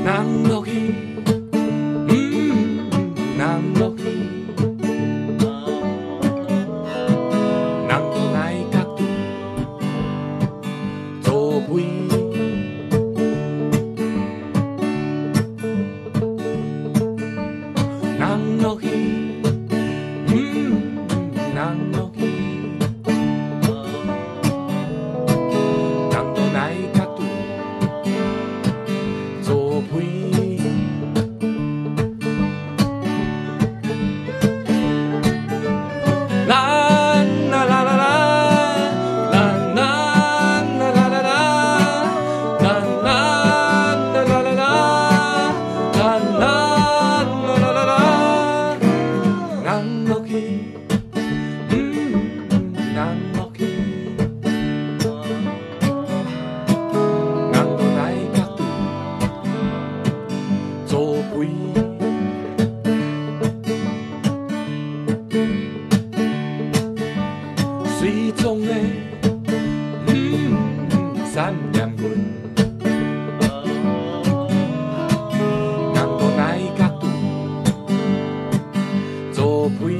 人落去，人落去，人都来角度做陪。人落去，人落去，人都来角度做陪。水中的闪念阮，人都来角度做陪。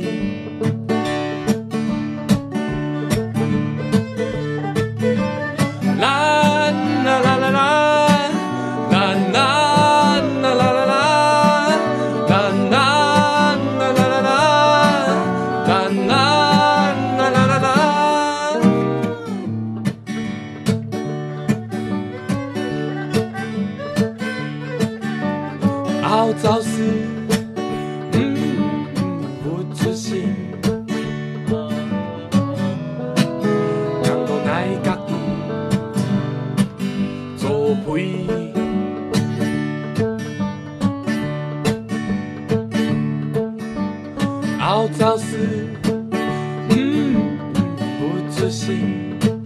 凹造事，不自信，人都来角度做陪。凹造事，不自信。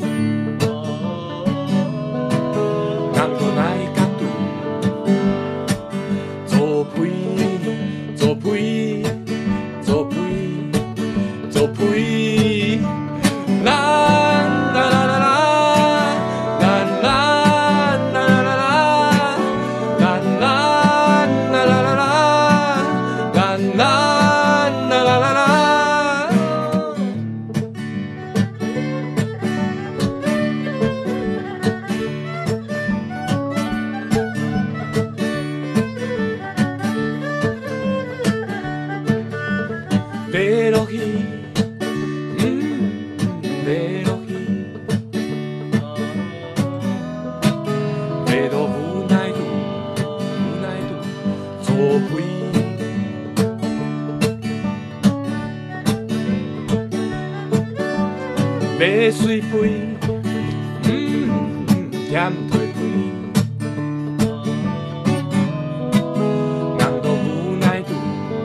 做陪，做陪，做陪，啦啦啦啦啦，啦啦啦啦啦，啦啦啦啦啦，啦啦啦啦啦。飞落去，飞落去，飞到无奈度，无奈度做陪。买水杯，减退杯，人都无奈度。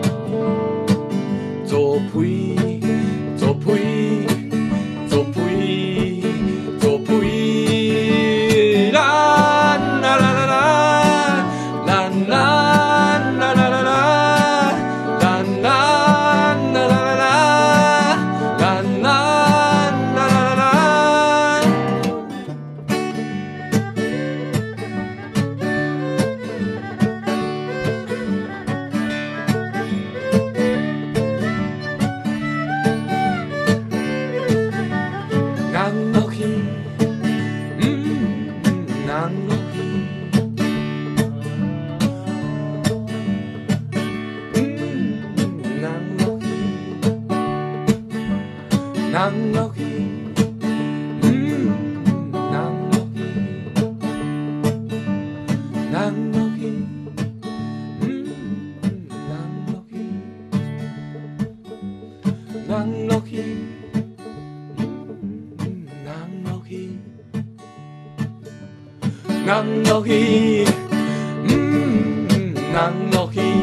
做陪，做陪，做陪，做陪，啦啦啦啦啦，啦啦啦啦啦啦，啦啦啦啦啦啦，啦啦啦啦啦。人落去，人落去，人落去，人落去，人落去，人落去，人落去。人落去，人落去。